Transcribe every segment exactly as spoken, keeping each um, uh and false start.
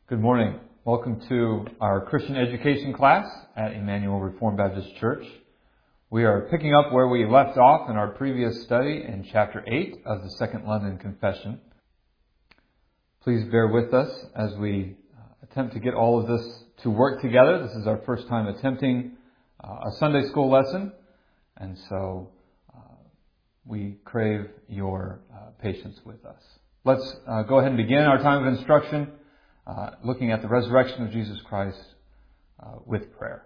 Good morning. Welcome to our Christian education class at Emmanuel Reformed Baptist Church. We are picking up where we left off in our previous study in chapter eight of the Second London Confession. Please bear with us as we attempt to get all of this to work together. This is our first time attempting uh, a Sunday school lesson, and so uh, we crave your uh, patience with us. Let's uh, go ahead and begin our time of instruction Uh, looking at the resurrection of Jesus Christ uh, with prayer.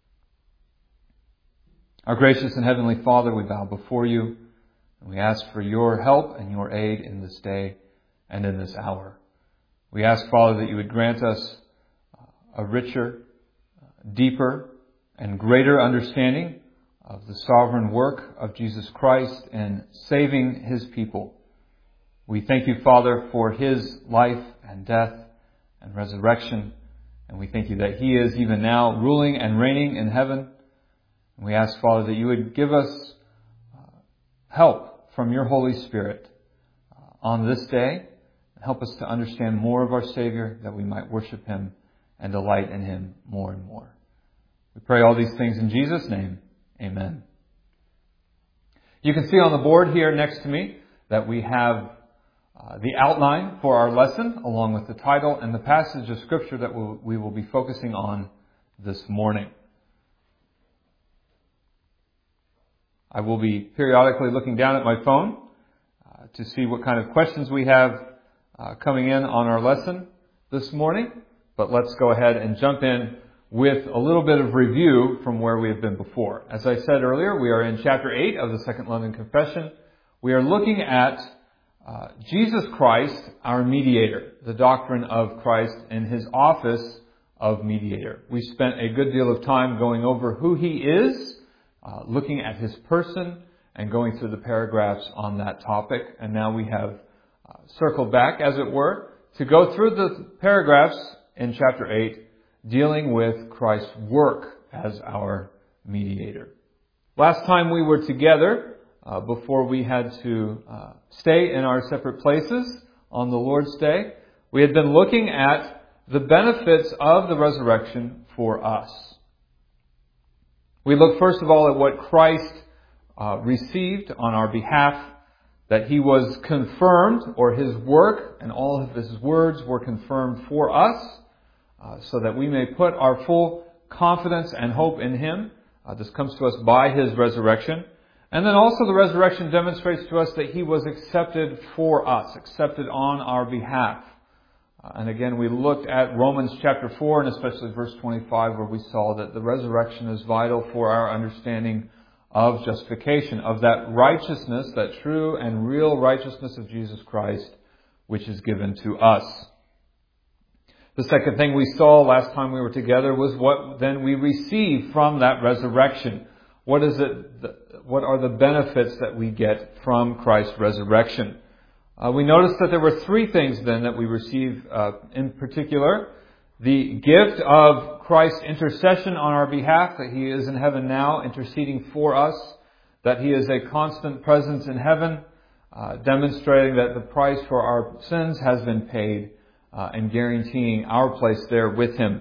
Our gracious and heavenly Father, we bow before you and we ask for your help and your aid in this day and in this hour. We ask, Father, that you would grant us a richer, deeper, and greater understanding of the sovereign work of Jesus Christ in saving his people. We thank you, Father, for his life and death and resurrection. And we thank you that he is even now ruling and reigning in heaven. And we ask, Father, that you would give us uh, help from your Holy Spirit uh, on this day. Help us to understand more of our Savior, that we might worship him and delight in him more and more. We pray all these things in Jesus' name. Amen. You can see on the board here next to me that we have Uh, the outline for our lesson, along with the title and the passage of Scripture that we'll, we will be focusing on this morning. I will be periodically looking down at my phone uh, to see what kind of questions we have uh, coming in on our lesson this morning. But let's go ahead and jump in with a little bit of review from where we have been before. As I said earlier, we are in chapter eight of the Second London Confession. We are looking at Uh, Jesus Christ, our mediator, the doctrine of Christ in his office of mediator. We spent a good deal of time going over who he is, uh, looking at his person, and going through the paragraphs on that topic. And now we have uh, circled back, as it were, to go through the paragraphs in chapter eight, dealing with Christ's work as our mediator. Last time we were together, Uh, before we had to uh, stay in our separate places on the Lord's Day, we had been looking at the benefits of the resurrection for us. We looked first of all at what Christ uh, received on our behalf, that he was confirmed, or his work and all of his words were confirmed for us, uh, so that we may put our full confidence and hope in him. Uh, this comes to us by his resurrection. And then also the resurrection demonstrates to us that he was accepted for us, accepted on our behalf. Uh, and again, we looked at Romans chapter four, and especially verse twenty-five, where we saw that the resurrection is vital for our understanding of justification, of that righteousness, that true and real righteousness of Jesus Christ, which is given to us. The second thing we saw last time we were together was what then we receive from that resurrection. What is it? What are the benefits that we get from Christ's resurrection? Uh, we noticed that there were three things then that we receive uh, in particular. The gift of Christ's intercession on our behalf, that he is in heaven now interceding for us, that he is a constant presence in heaven, uh, demonstrating that the price for our sins has been paid uh, and guaranteeing our place there with him.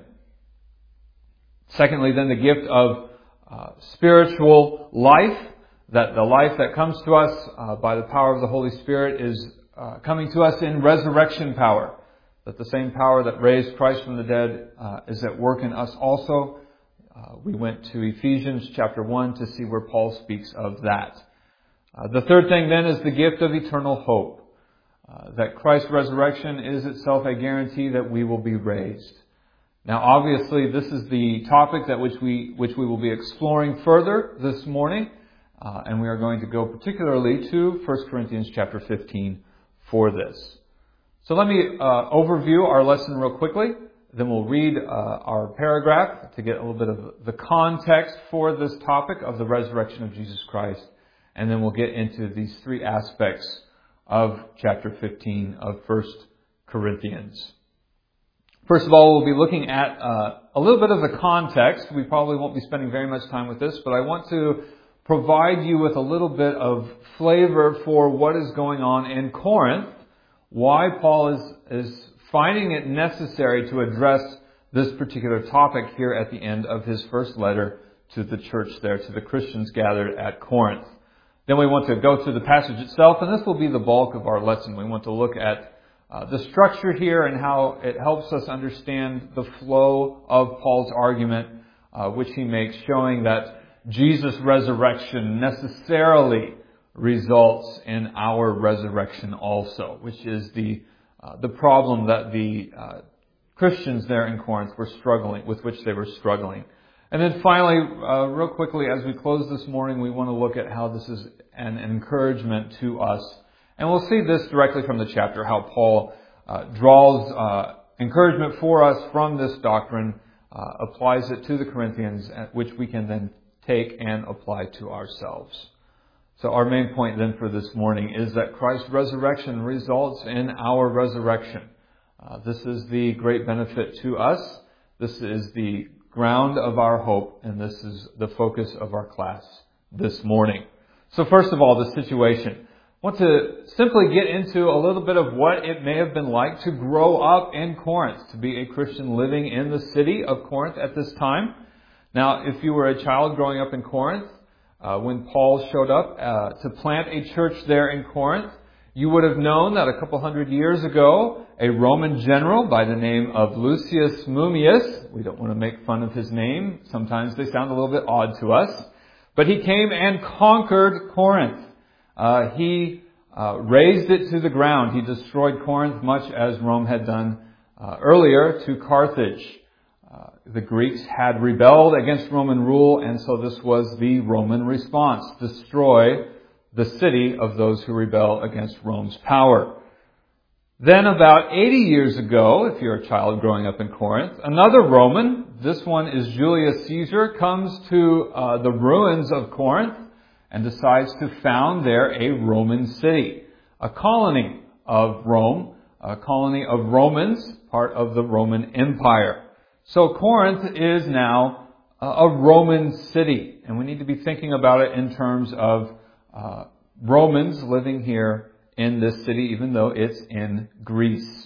Secondly, then the gift of uh, spiritual life, that the life that comes to us uh, by the power of the Holy Spirit is uh, coming to us in resurrection power. That the same power that raised Christ from the dead uh, is at work in us also. Uh, we went to Ephesians chapter one to see where Paul speaks of that. Uh, the third thing then is the gift of eternal hope. Uh, that Christ's resurrection is itself a guarantee that we will be raised. Now, obviously, this is the topic that which we which we will be exploring further this morning. Uh, and we are going to go particularly to First Corinthians chapter fifteen for this. So let me uh, overview our lesson real quickly. Then we'll read uh, our paragraph to get a little bit of the context for this topic of the resurrection of Jesus Christ. And then we'll get into these three aspects of chapter fifteen of First Corinthians. First of all, we'll be looking at uh, a little bit of the context. We probably won't be spending very much time with this, but I want to provide you with a little bit of flavor for what is going on in Corinth, why Paul is, is finding it necessary to address this particular topic here at the end of his first letter to the church there, to the Christians gathered at Corinth. Then we want to go through the passage itself, and this will be the bulk of our lesson. We want to look at uh, the structure here and how it helps us understand the flow of Paul's argument, uh, which he makes, showing that Jesus' resurrection necessarily results in our resurrection also, which is the uh, the problem that the uh, Christians there in Corinth were struggling, with which they were struggling. And then finally, uh, real quickly, as we close this morning, we want to look at how this is an encouragement to us. And we'll see this directly from the chapter, how Paul uh, draws uh, encouragement for us from this doctrine, uh, applies it to the Corinthians, which we can then take and apply to ourselves. So our main point then for this morning is that Christ's resurrection results in our resurrection. Uh, this is the great benefit to us. This is the ground of our hope, and this is the focus of our class this morning. So first of all, the situation. I want to simply get into a little bit of what it may have been like to grow up in Corinth, to be a Christian living in the city of Corinth at this time. Now, if you were a child growing up in Corinth, uh, when Paul showed up uh, to plant a church there in Corinth, you would have known that a couple hundred years ago, a Roman general by the name of Lucius Mummius, we don't want to make fun of his name, sometimes they sound a little bit odd to us, but he came and conquered Corinth. Uh, he uh, razed it to the ground. He destroyed Corinth much as Rome had done uh, earlier to Carthage. Uh, the Greeks had rebelled against Roman rule, and so this was the Roman response: destroy the city of those who rebel against Rome's power. Then about eighty years ago, if you're a child growing up in Corinth, another Roman, this one is Julius Caesar, comes to uh, the ruins of Corinth and decides to found there a Roman city, a colony of Rome, a colony of Romans, part of the Roman Empire. So Corinth is now a Roman city, and we need to be thinking about it in terms of uh, Romans living here in this city, even though it's in Greece.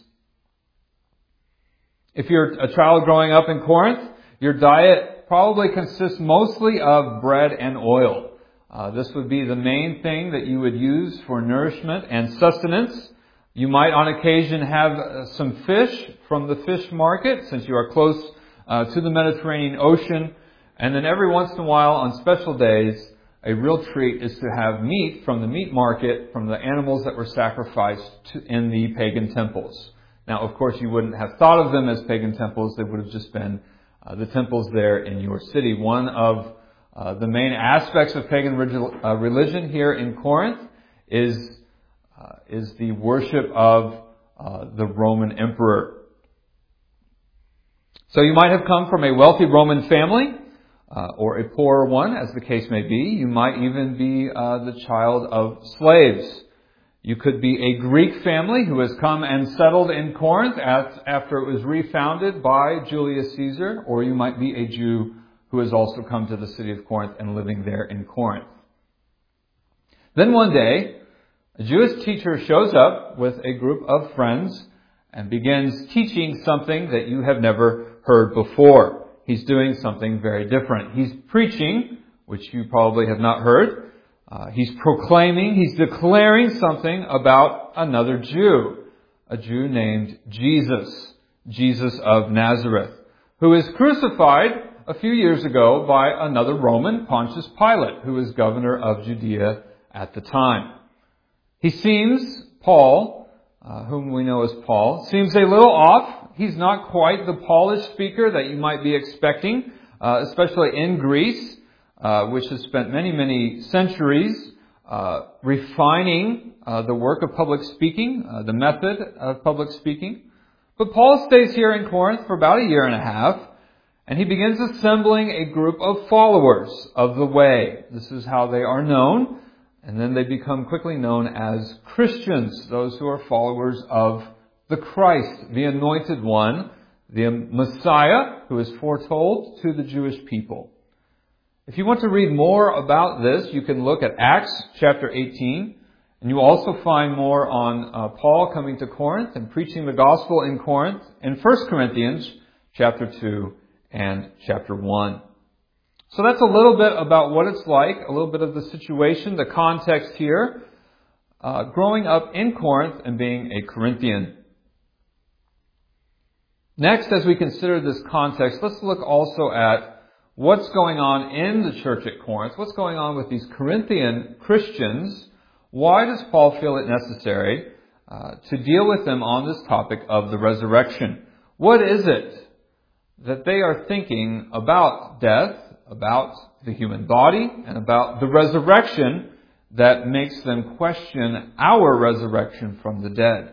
If you're a child growing up in Corinth, your diet probably consists mostly of bread and oil. Uh, this would be the main thing that you would use for nourishment and sustenance. You might on occasion have uh, some fish from the fish market, since you are close uh, to the Mediterranean Ocean. And then every once in a while, on special days, a real treat is to have meat from the meat market, from the animals that were sacrificed to, in the pagan temples. Now, of course, you wouldn't have thought of them as pagan temples. They would have just been uh, the temples there in your city. One of uh, the main aspects of pagan uh, religion here in Corinth is uh, is the worship of uh, the Roman emperor. So you might have come from a wealthy Roman family, Uh, or a poorer one, as the case may be. You might even be uh, the child of slaves. You could be a Greek family who has come and settled in Corinth as, after it was refounded by Julius Caesar, or you might be a Jew who has also come to the city of Corinth and living there in Corinth. Then one day, a Jewish teacher shows up with a group of friends and begins teaching something that you have never heard before. He's doing something very different. He's preaching, which you probably have not heard. Uh, he's proclaiming, he's declaring something about another Jew, a Jew named Jesus, Jesus of Nazareth, who is crucified a few years ago by another Roman, Pontius Pilate, who was governor of Judea at the time. He seems, Paul, uh, whom we know as Paul, seems a little off. He's not quite the polished speaker that you might be expecting, uh, especially in Greece, uh, which has spent many, many centuries uh, refining uh, the work of public speaking, uh, the method of public speaking. But Paul stays here in Corinth for about a year and a half, and he begins assembling a group of followers of the way. This is how they are known, and then they become quickly known as Christians, those who are followers of the Christ, the Anointed One, the Messiah, who is foretold to the Jewish people. If you want to read more about this, you can look at Acts chapter eighteen, And you also find more on uh, Paul coming to Corinth and preaching the gospel in Corinth in First Corinthians chapter two and chapter one. So that's a little bit about what it's like, a little bit of the situation, the context here, uh, growing up in Corinth and being a Corinthian. Next, as we consider this context, let's look also at what's going on in the church at Corinth. What's going on with these Corinthian Christians? Why does Paul feel it necessary uh, to deal with them on this topic of the resurrection? What is it that they are thinking about death, about the human body, and about the resurrection that makes them question our resurrection from the dead?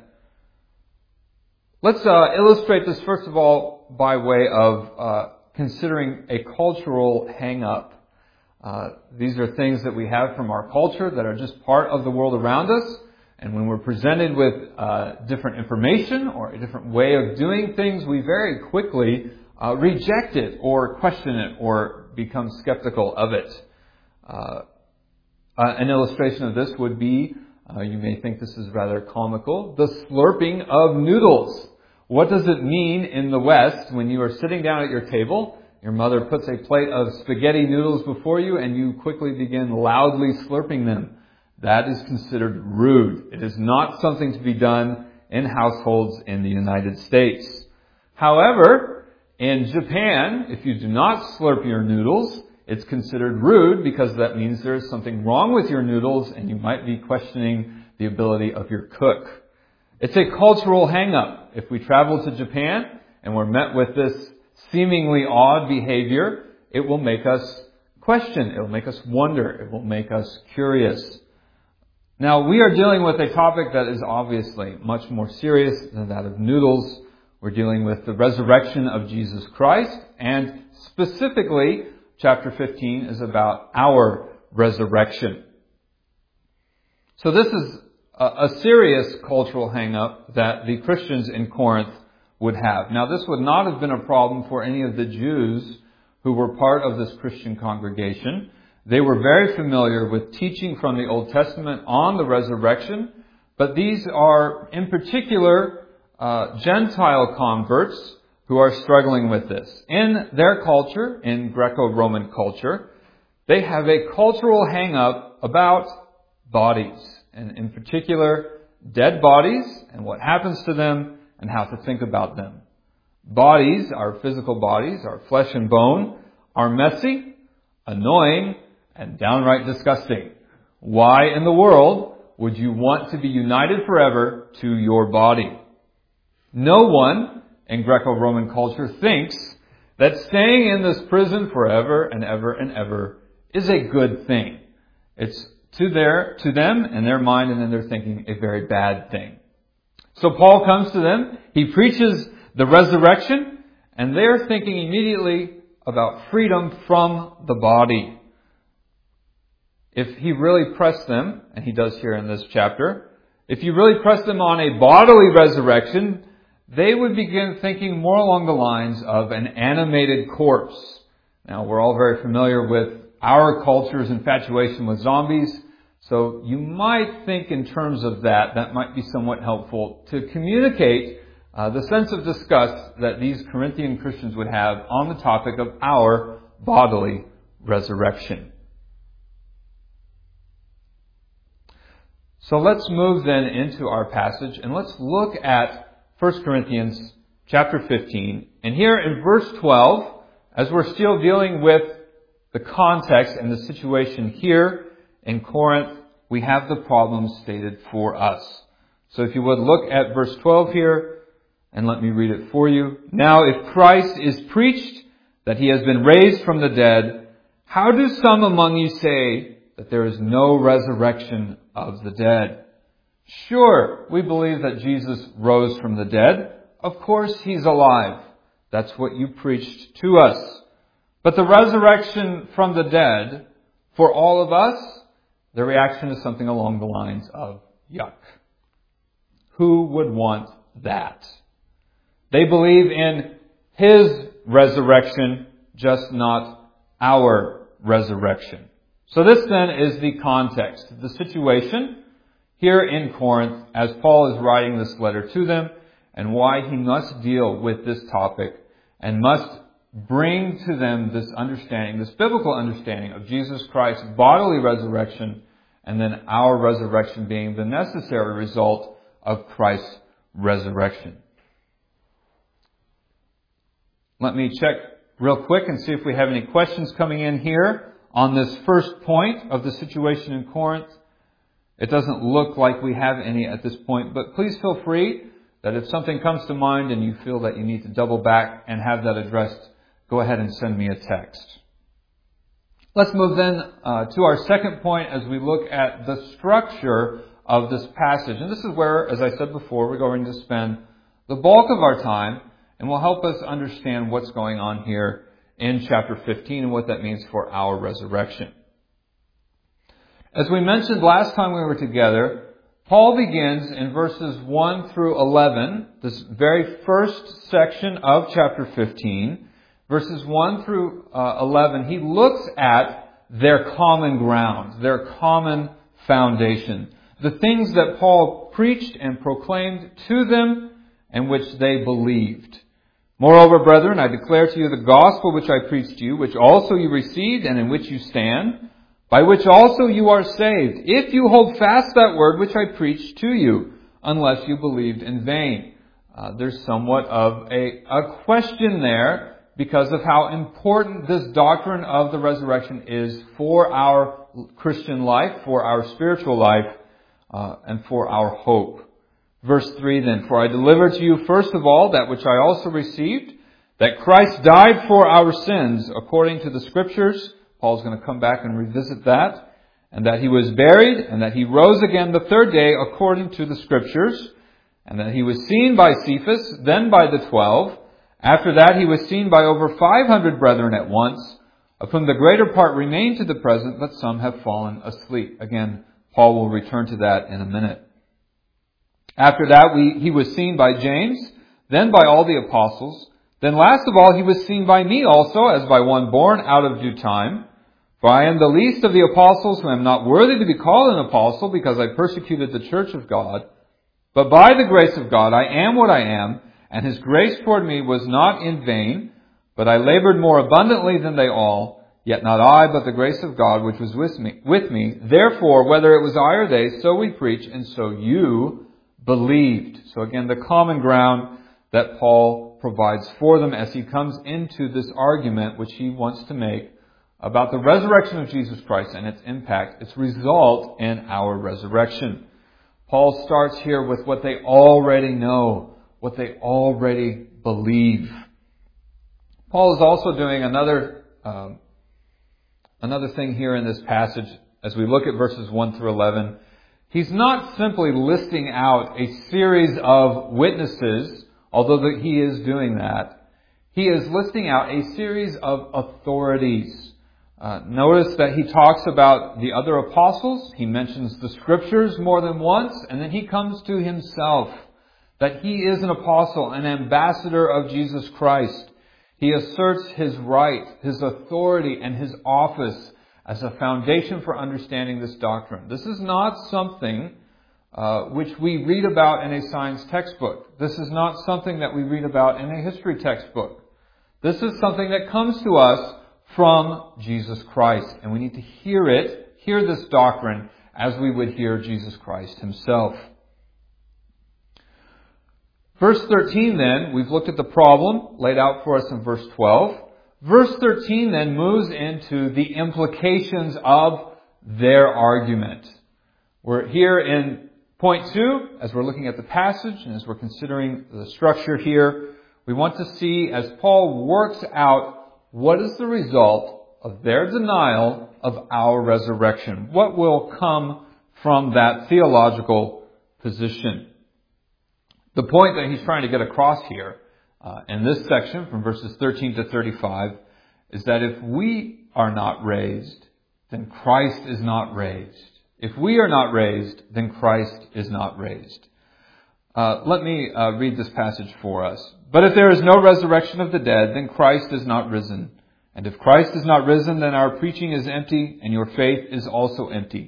Let's uh, illustrate this first of all by way of uh, considering a cultural hang-up. Uh, these are things that we have from our culture that are just part of the world around us. And when we're presented with uh, different information or a different way of doing things, we very quickly uh, reject it or question it or become skeptical of it. Uh, uh, an illustration of this would be, uh, you may think this is rather comical, the slurping of noodles. What does it mean in the West when you are sitting down at your table, your mother puts a plate of spaghetti noodles before you, and you quickly begin loudly slurping them? That is considered rude. It is not something to be done in households in the United States. However, in Japan, if you do not slurp your noodles, it's considered rude because that means there is something wrong with your noodles and you might be questioning the ability of your cook. It's a cultural hang-up. If we travel to Japan and we're met with this seemingly odd behavior, it will make us question. It will make us wonder. It will make us curious. Now, we are dealing with a topic that is obviously much more serious than that of noodles. We're dealing with the resurrection of Jesus Christ, and specifically, chapter fifteen is about our resurrection. So this is a, a serious cultural hang-up that the Christians in Corinth would have. Now, this would not have been a problem for any of the Jews who were part of this Christian congregation. They were very familiar with teaching from the Old Testament on the resurrection, but these are, in particular, uh, Gentile converts who are struggling with this. In their culture, in Greco-Roman culture, they have a cultural hang-up about bodies, and in particular, dead bodies and what happens to them and how to think about them. Bodies, our physical bodies, our flesh and bone, are messy, annoying, and downright disgusting. Why in the world would you want to be united forever to your body? No one in Greco-Roman culture thinks that staying in this prison forever and ever and ever is a good thing. It's to their, to them and their mind and in their thinking a very bad thing. So Paul comes to them, he preaches the resurrection, and they're thinking immediately about freedom from the body. If he really pressed them, and he does here in this chapter, if you really press them on a bodily resurrection, they would begin thinking more along the lines of an animated corpse. Now, we're all very familiar with our culture's infatuation with zombies, so you might think in terms of that, that might be somewhat helpful to communicate uh, the sense of disgust that these Corinthian Christians would have on the topic of our bodily resurrection. So let's move then into our passage and let's look at First Corinthians chapter fifteen. And here in verse twelve, as we're still dealing with the context and the situation here in Corinth, we have the problem stated for us. So if you would look at verse twelve here, and let me read it for you. Now, if Christ is preached that he has been raised from the dead, how do some among you say that there is no resurrection of the dead? Sure, we believe that Jesus rose from the dead. Of course, he's alive. That's what you preached to us. But the resurrection from the dead, for all of us, the reaction is something along the lines of yuck. Who would want that? They believe in his resurrection, just not our resurrection. So this then is the context, the situation. here in Corinth as Paul is writing this letter to them, and why he must deal with this topic and must bring to them this understanding, this biblical understanding of Jesus Christ's bodily resurrection, and then our resurrection being the necessary result of Christ's resurrection. Let me check real quick and see if we have any questions coming in here on this first point of the situation in Corinth. It doesn't look like we have any at this point, but please feel free that if something comes to mind and you feel that you need to double back and have that addressed, go ahead and send me a text. Let's move then uh, to our second point as we look at the structure of this passage. And this is where, as I said before, we're going to spend the bulk of our time, and will help us understand what's going on here in chapter fifteen and what that means for our resurrection. As we mentioned last time we were together, Paul begins in verses one through eleven, this very first section of chapter fifteen, verses one through eleven, he looks at their common ground, their common foundation, the things that Paul preached and proclaimed to them and which they believed. Moreover, brethren, I declare to you the gospel which I preached to you, which also you received and in which you stand, by which also you are saved, if you hold fast that word which I preached to you, unless you believed in vain. Uh, there's somewhat of a, a question there because of how important this doctrine of the resurrection is for our Christian life, for our spiritual life, uh, and for our hope. Verse three then, for I delivered to you first of all that which I also received, that Christ died for our sins according to the Scriptures. Paul's going to come back and revisit that. And that he was buried, and that he rose again the third day according to the Scriptures. And that he was seen by Cephas, then by the twelve. After that he was seen by over five hundred brethren at once, of whom the greater part remain to the present, but some have fallen asleep. Again, Paul will return to that in a minute. After that, we, he was seen by James, then by all the apostles. Then last of all, he was seen by me also, as by one born out of due time. For I am the least of the apostles, who am not worthy to be called an apostle, because I persecuted the church of God. But by the grace of God, I am what I am, and his grace toward me was not in vain. But I labored more abundantly than they all, yet not I, but the grace of God, which was with me. With me. Therefore, whether it was I or they, so we preach, and so you believed. So again, the common ground that Paul provides for them as he comes into this argument which he wants to make about the resurrection of Jesus Christ and its impact, its result in our resurrection. Paul starts here with what they already know, what they already believe. Paul is also doing another um, another thing here in this passage as we look at verses one through eleven. He's not simply listing out a series of witnesses, although that he is doing that. He is listing out a series of authorities. Uh, notice that he talks about the other apostles. He mentions the Scriptures more than once, and then he comes to himself, that he is an apostle, an ambassador of Jesus Christ. He asserts his right, his authority, and his office as a foundation for understanding this doctrine. This is not something uh, which we read about in a science textbook. This is not something that we read about in a history textbook. This is something that comes to us from Jesus Christ. And we need to hear it, hear this doctrine, as we would hear Jesus Christ himself. Verse thirteen then, we've looked at the problem laid out for us in verse twelve. Verse thirteen then moves into the implications of their argument. We're here in point two, as we're looking at the passage and as we're considering the structure here. We want to see, as Paul works out, what is the result of their denial of our resurrection? What will come from that theological position? The point that he's trying to get across here Uh, in this section, from verses thirteen to thirty-five, is that if we are not raised, then Christ is not raised. If we are not raised, then Christ is not raised. Uh, let me uh, read this passage for us. But if there is no resurrection of the dead, then Christ is not risen. And if Christ is not risen, then our preaching is empty, and your faith is also empty.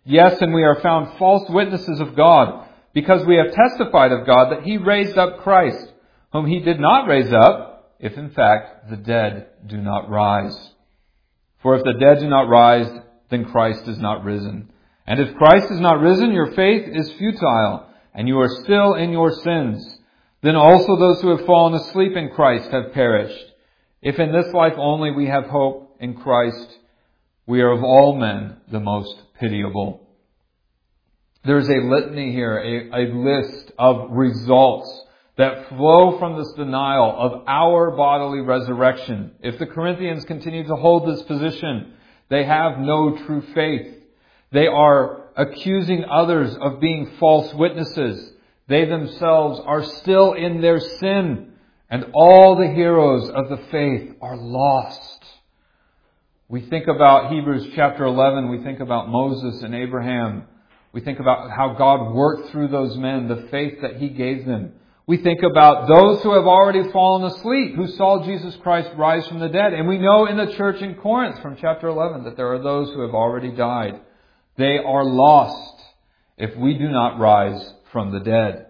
Yes, and we are found false witnesses of God, because we have testified of God that He raised up Christ, whom He did not raise up, if in fact the dead do not rise. For if the dead do not rise, then Christ is not risen. And if Christ is not risen, your faith is futile, and you are still in your sins. Then also those who have fallen asleep in Christ have perished. If in this life only we have hope in Christ, we are of all men the most pitiable. There's a litany here, a, a list of results that flow from this denial of our bodily resurrection. If the Corinthians continue to hold this position, they have no true faith. They are accusing others of being false witnesses. They themselves are still in their sin, and all the heroes of the faith are lost. We think about Hebrews chapter eleven, we think about Moses and Abraham. We think about how God worked through those men, the faith that He gave them. We think about those who have already fallen asleep, who saw Jesus Christ rise from the dead. And we know in the church in Corinth from chapter eleven that there are those who have already died. They are lost if we do not rise from the dead.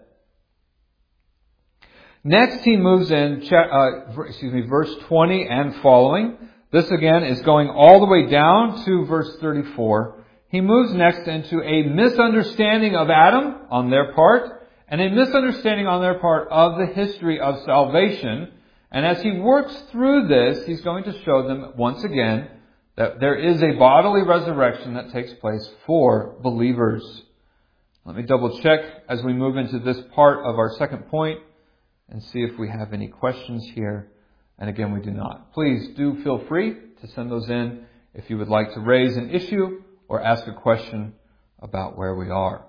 Next, he moves in, uh, excuse me, verse twenty and following. This again is going all the way down to verse thirty-four. He moves next into a misunderstanding of Adam on their part, and a misunderstanding on their part of the history of salvation. And as he works through this, he's going to show them once again that there is a bodily resurrection that takes place for believers. Let me double check as we move into this part of our second point and see if we have any questions here. And again, we do not. Please do feel free to send those in if you would like to raise an issue or ask a question about where we are.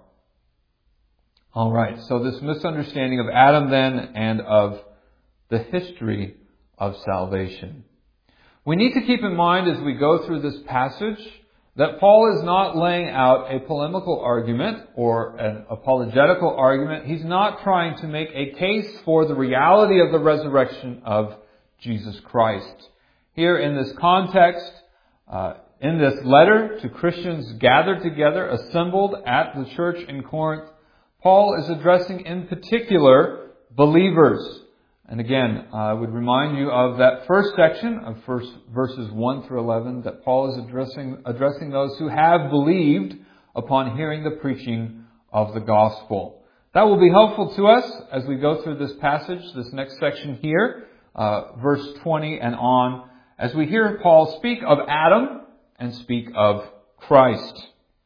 All right, so this misunderstanding of Adam then and of the history of salvation. We need to keep in mind as we go through this passage that Paul is not laying out a polemical argument or an apologetical argument. He's not trying to make a case for the reality of the resurrection of Jesus Christ. Here in this context, uh, in this letter to Christians gathered together, assembled at the church in Corinth, Paul is addressing in particular believers. And again, I would remind you of that first section of first verses one through eleven, that Paul is addressing, addressing those who have believed upon hearing the preaching of the gospel. That will be helpful to us as we go through this passage, this next section here, uh, verse twenty and on, as we hear Paul speak of Adam and speak of Christ.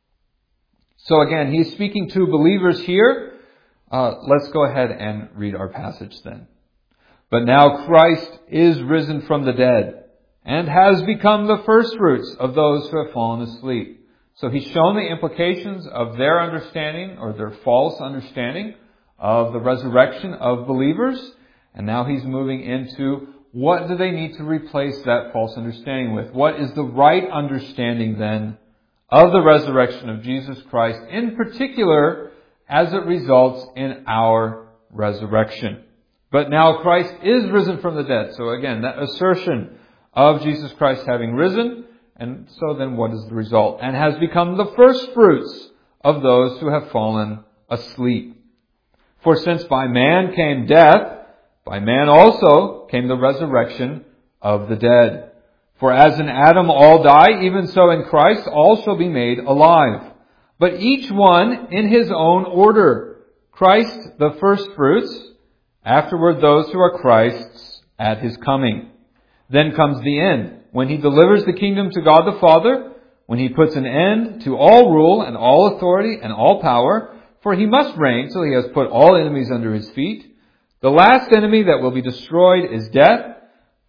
So again, he's speaking to believers here. Uh, let's go ahead and read our passage then. But now Christ is risen from the dead and has become the firstfruits of those who have fallen asleep. So he's shown the implications of their understanding or their false understanding of the resurrection of believers. And now he's moving into what do they need to replace that false understanding with? What is the right understanding then of the resurrection of Jesus Christ, in particular as it results in our resurrection? But now Christ is risen from the dead. So again, that assertion of Jesus Christ having risen. And so then what is the result? And has become the first fruits of those who have fallen asleep. For since by man came death, by man also came the resurrection of the dead. For as in Adam all die, even so in Christ all shall be made alive. But each one in his own order. Christ the first fruits, afterward those who are Christ's at his coming. Then comes the end, when he delivers the kingdom to God the Father, when he puts an end to all rule and all authority and all power, for he must reign till he has put all enemies under his feet. The last enemy that will be destroyed is death,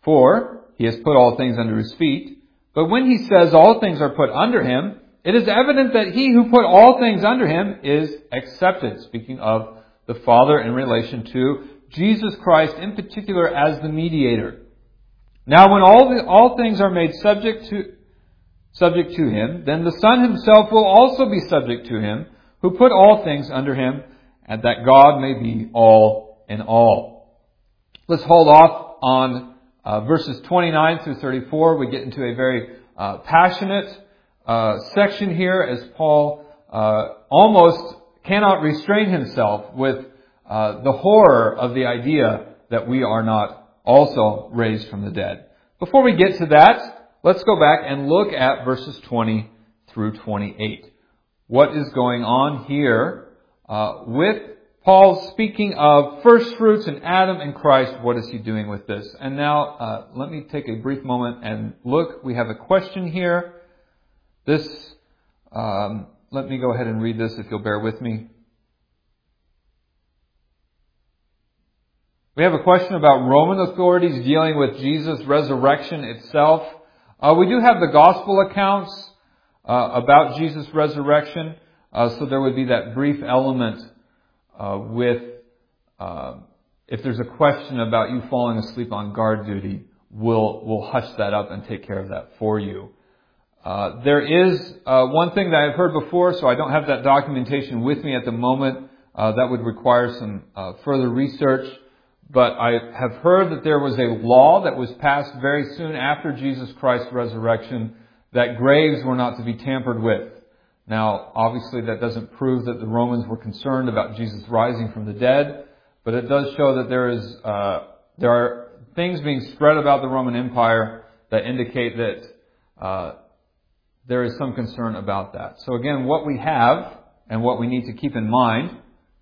for he has put all things under his feet. But when he says all things are put under him, it is evident that he who put all things under him is accepted. Speaking of the Father in relation to Jesus Christ in particular as the mediator. Now when all the, all things are made subject to subject to him, then the Son himself will also be subject to him, who put all things under him, and that God may be all in all. Let's hold off on uh, verses twenty-nine through thirty-four. We get into a very uh, passionate uh, section here as Paul uh, almost cannot restrain himself with uh, the horror of the idea that we are not also raised from the dead. Before we get to that, let's go back and look at verses twenty through twenty-eight. What is going on here uh, with Paul speaking of first fruits in Adam and Christ? What is he doing with this? And now uh, let me take a brief moment and look. We have a question here. This, um, let me go ahead and read this if you'll bear with me. We have a question about Roman authorities dealing with Jesus' resurrection itself. Uh, we do have the gospel accounts uh, about Jesus' resurrection, uh, so there would be that brief element uh, with, uh, if there's a question about you falling asleep on guard duty, we'll, we'll hush that up and take care of that for you. Uh, there is uh, one thing that I've heard before, so I don't have that documentation with me at the moment. Uh, that would require some uh, further research. But I have heard that there was a law that was passed very soon after Jesus Christ's resurrection that graves were not to be tampered with. Now, obviously that doesn't prove that the Romans were concerned about Jesus rising from the dead, but it does show that there is uh, there are things being spread about the Roman Empire that indicate that uh, there is some concern about that. So again, what we have and what we need to keep in mind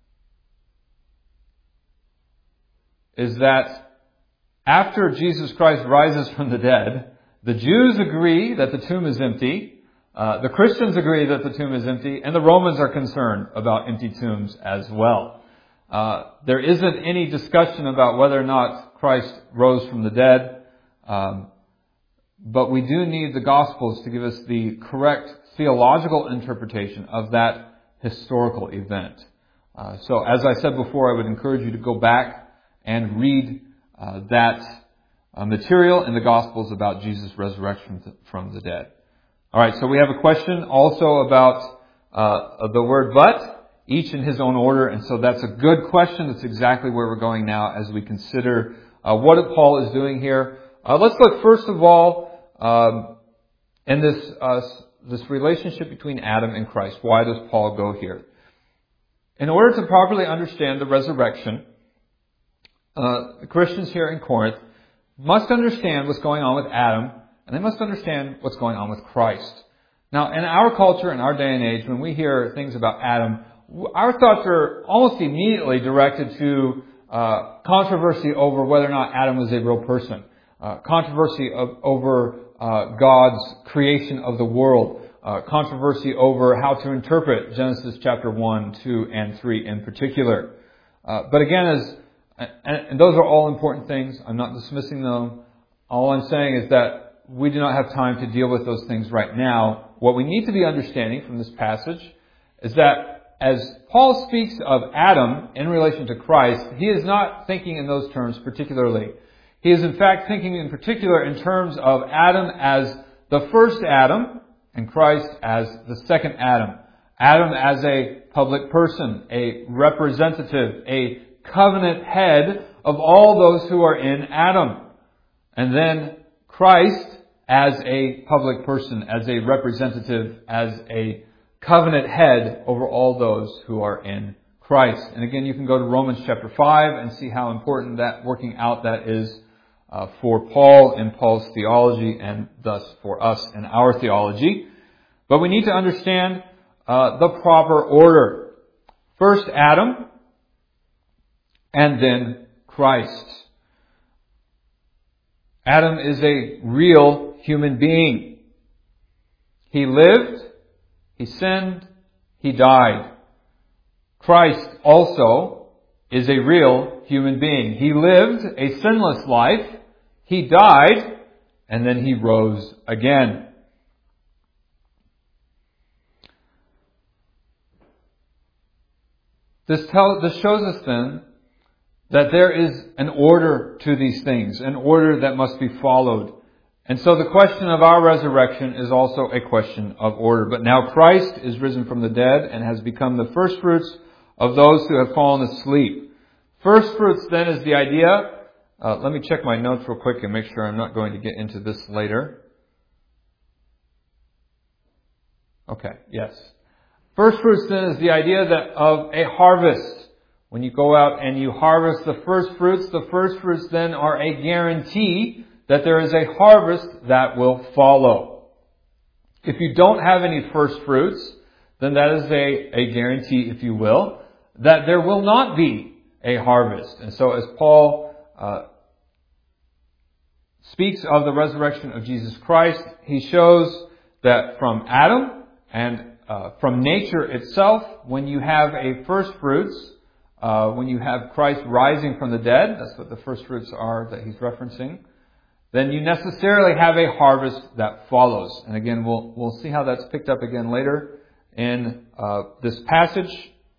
is that after Jesus Christ rises from the dead, the Jews agree that the tomb is empty, uh, the Christians agree that the tomb is empty, and the Romans are concerned about empty tombs as well. Uh, there isn't any discussion about whether or not Christ rose from the dead, um, but we do need the Gospels to give us the correct theological interpretation of that historical event. Uh, so as I said before, I would encourage you to go back and read uh, that uh, material in the Gospels about Jesus' resurrection from the dead. All right, so we have a question also about uh, the word but, each in his own order, and so that's a good question. That's exactly where we're going now as we consider uh, what Paul is doing here. Uh, let's look first of all um, in this uh, this relationship between Adam and Christ. Why does Paul go here? In order to properly understand the resurrection, Uh, the Christians here in Corinth must understand what's going on with Adam, and they must understand what's going on with Christ. Now, in our culture, in our day and age, when we hear things about Adam, our thoughts are almost immediately directed to uh, controversy over whether or not Adam was a real person, uh, controversy of, over uh, God's creation of the world, uh, controversy over how to interpret Genesis chapter one, two, and three in particular. Uh, but again, as And those are all important things. I'm not dismissing them. All I'm saying is that we do not have time to deal with those things right now. What we need to be understanding from this passage is that as Paul speaks of Adam in relation to Christ, he is not thinking in those terms particularly. He is in fact thinking in particular in terms of Adam as the first Adam and Christ as the second Adam. Adam as a public person, a representative, a covenant head of all those who are in Adam. And then Christ as a public person, as a representative, as a covenant head over all those who are in Christ. And again, you can go to Romans chapter five and see how important that working out that is uh, for Paul in Paul's theology and thus for us in our theology. But we need to understand uh, the proper order. First Adam, and then Christ. Adam is a real human being. He lived, he sinned, he died. Christ also is a real human being. He lived a sinless life, he died, and then he rose again. This, tell, this shows us then that there is an order to these things, an order that must be followed. And so the question of our resurrection is also a question of order. But now Christ is risen from the dead and has become the first fruits of those who have fallen asleep. First fruits then is the idea. Uh, let me check my notes real quick and make sure I'm not going to get into this later. Okay, yes. First fruits then is the idea that of a harvest. When you go out and you harvest the first fruits, the first fruits then are a guarantee that there is a harvest that will follow. If you don't have any first fruits, then that is a, a guarantee, if you will, that there will not be a harvest. And so as Paul uh, speaks of the resurrection of Jesus Christ, he shows that from Adam and uh, from nature itself, when you have a first fruits, uh, when you have Christ rising from the dead, that's what the first fruits are that he's referencing, then you necessarily have a harvest that follows. And again, we'll we'll see how that's picked up again later in uh, this passage.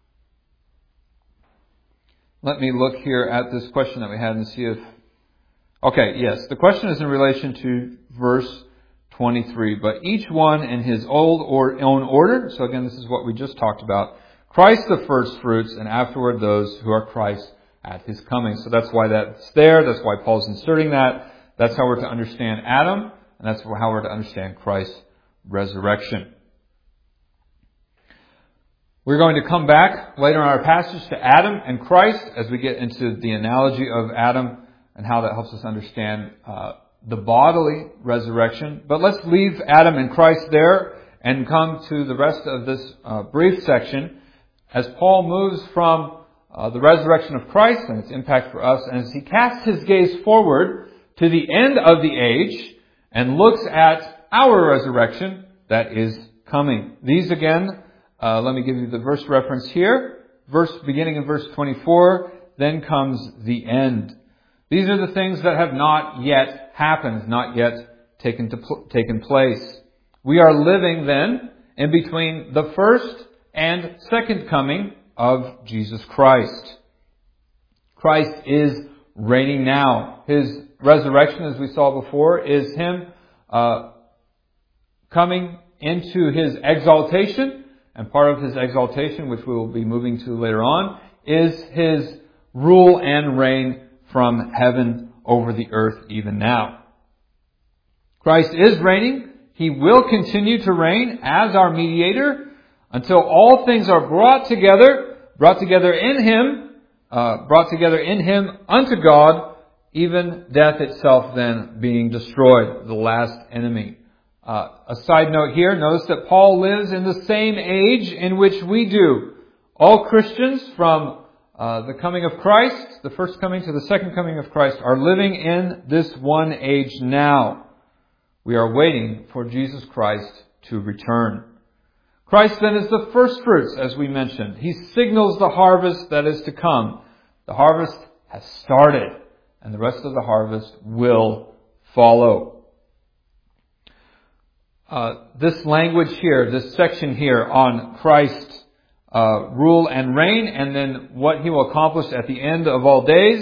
Let me look here at this question that we had and see if... Okay, yes, the question is in relation to verse twenty-three. But each one in his old or own order. So again, this is what we just talked about. Christ the first fruits, and afterward those who are Christ at his coming. So that's why that's there. That's why Paul's inserting that. That's how we're to understand Adam, and that's how we're to understand Christ's resurrection. We're going to come back later in our passage to Adam and Christ as we get into the analogy of Adam and how that helps us understand uh, the bodily resurrection. But let's leave Adam and Christ there and come to the rest of this uh, brief section as Paul moves from uh, the resurrection of Christ and its impact for us, and as he casts his gaze forward to the end of the age and looks at our resurrection that is coming. These again, uh, let me give you the verse reference here. Verse beginning in verse twenty-four, then comes the end. These are the things that have not yet happened, not yet taken to pl- taken place. We are living then in between the first and second coming of Jesus Christ. Christ is reigning now. His resurrection, as we saw before, is Him uh, coming into His exaltation. And part of His exaltation, which we will be moving to later on, is His rule and reign from heaven over the earth even now. Christ is reigning. He will continue to reign as our mediator until all things are brought together, brought together in Him, uh, brought together in Him unto God, even death itself then being destroyed, the last enemy. Uh, a side note here, notice that Paul lives in the same age in which we do. All Christians from uh, the coming of Christ, the first coming to the second coming of Christ, are living in this one age now. We are waiting for Jesus Christ to return. Christ then is the first fruits, as we mentioned. He signals the harvest that is to come. The harvest has started, and the rest of the harvest will follow. Uh, this language here, this section here on Christ's uh, rule and reign, and then what He will accomplish at the end of all days,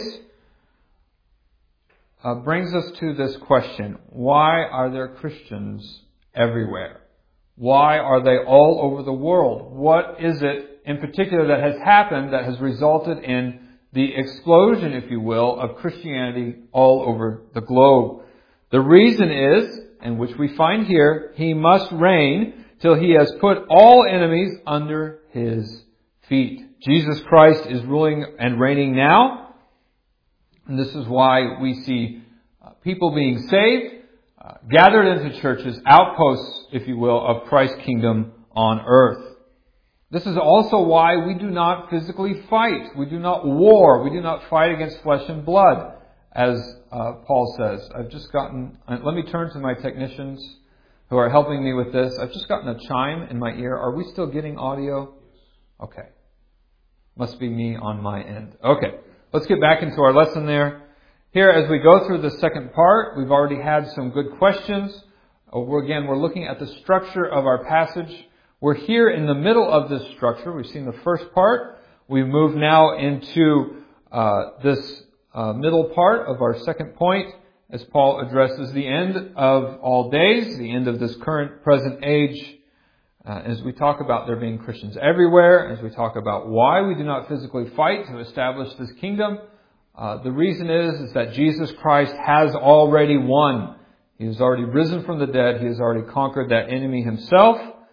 uh, brings us to this question. Why are there Christians everywhere? Why are they all over the world? What is it in particular that has happened that has resulted in the explosion, if you will, of Christianity all over the globe? The reason is, and which we find here, He must reign till He has put all enemies under His feet. Jesus Christ is ruling and reigning now. And this is why we see uh, people being saved, uh, gathered into churches, outposts, if you will, of Christ's kingdom on earth. This is also why we do not physically fight. We do not war. We do not fight against flesh and blood, as uh, Paul says. I've just gotten... Uh, let me turn to my technicians who are helping me with this. I've just gotten a chime in my ear. Are we still getting audio? Okay. Must be me on my end. Okay. Let's get back into our lesson there. Here, as we go through the second part, we've already had some good questions. Uh, we're, again, we're looking at the structure of our passage. We're here in the middle of this structure. We've seen the first part. We move now into uh, this uh, middle part of our second point as Paul addresses the end of all days, the end of this current present age. Uh, as we talk about there being Christians everywhere, as we talk about why we do not physically fight to establish this kingdom, uh, the reason is, is that Jesus Christ has already won. He has already risen from the dead. He has already conquered that enemy Himself.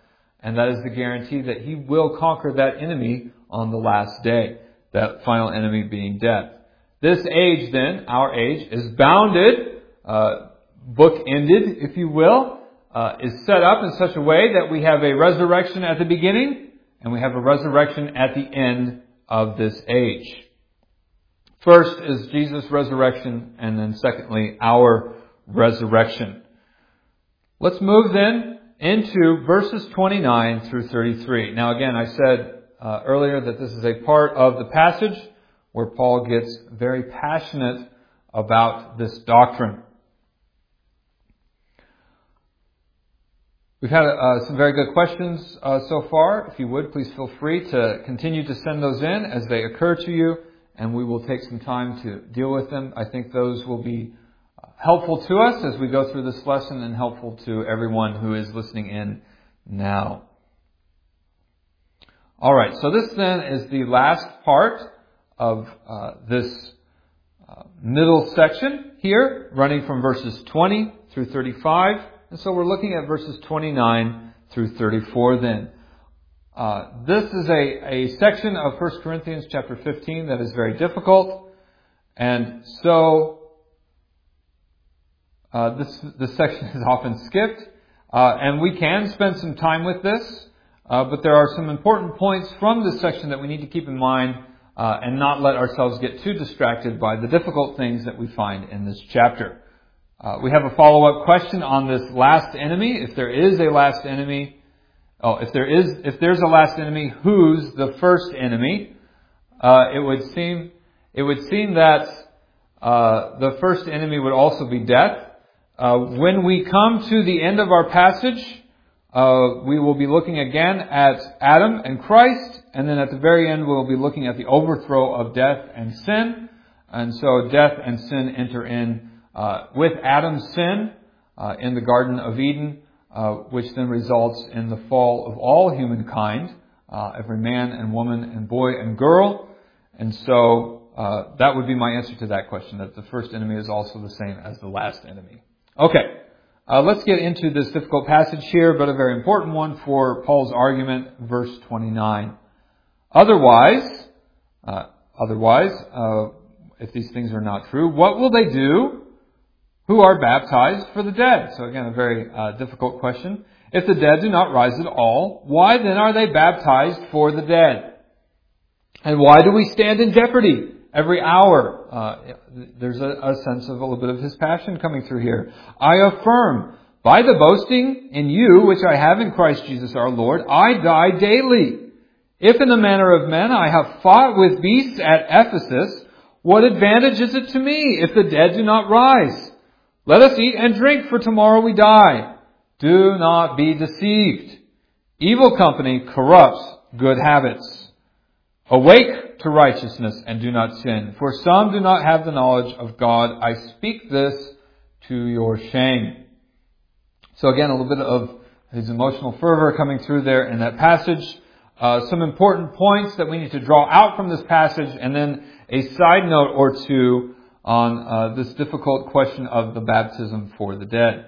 And that is the guarantee that He will conquer that enemy on the last day, that final enemy being death. This age then, our age, is bounded, uh, book-ended, if you will, uh, is set up in such a way that we have a resurrection at the beginning and we have a resurrection at the end of this age. First is Jesus' resurrection, and then secondly, our resurrection. Let's move then into verses twenty-nine through thirty-three. Now again, I said uh, earlier that this is a part of the passage where Paul gets very passionate about this doctrine. We've had uh, some very good questions uh, so far. If you would, please feel free to continue to send those in as they occur to you, and we will take some time to deal with them. I think those will be helpful to us as we go through this lesson and helpful to everyone who is listening in now. All right, so this then is the last part of uh, this uh, middle section here, running from verses twenty through thirty-five. And so we're looking at verses twenty-nine through thirty-four then. Uh, this is a, a section of First Corinthians chapter fifteen that is very difficult. And so uh, this, this section is often skipped. Uh, and we can spend some time with this. Uh, but there are some important points from this section that we need to keep in mind uh, and not let ourselves get too distracted by the difficult things that we find in this chapter. Uh, we have a follow-up question on this last enemy. If there is a last enemy, oh, if there is, if there's a last enemy, who's the first enemy? Uh, it would seem, it would seem that uh, the first enemy would also be death. Uh, when we come to the end of our passage, uh, we will be looking again at Adam and Christ, and then at the very end, we'll be looking at the overthrow of death and sin. And so, death and sin enter in. Uh, with Adam's sin uh, in the Garden of Eden, uh, which then results in the fall of all humankind, uh, every man and woman and boy and girl. And so uh, that would be my answer to that question, that the first enemy is also the same as the last enemy. Okay, uh, let's get into this difficult passage here, but a very important one for Paul's argument, verse twenty-nine. Otherwise, uh, otherwise, uh, if these things are not true, what will they do who are baptized for the dead? So again, a very uh, difficult question. If the dead do not rise at all, why then are they baptized for the dead? And why do we stand in jeopardy every hour? Uh, there's a, a sense of a little bit of his passion coming through here. I affirm, by the boasting in you, which I have in Christ Jesus our Lord, I die daily. If in the manner of men I have fought with beasts at Ephesus, what advantage is it to me if the dead do not rise? Let us eat and drink, for tomorrow we die. Do not be deceived. Evil company corrupts good habits. Awake to righteousness and do not sin, for some do not have the knowledge of God. I speak this to your shame. So again, a little bit of his emotional fervor coming through there in that passage. Uh, some important points that we need to draw out from this passage, and then a side note or two on uh, this difficult question of the baptism for the dead.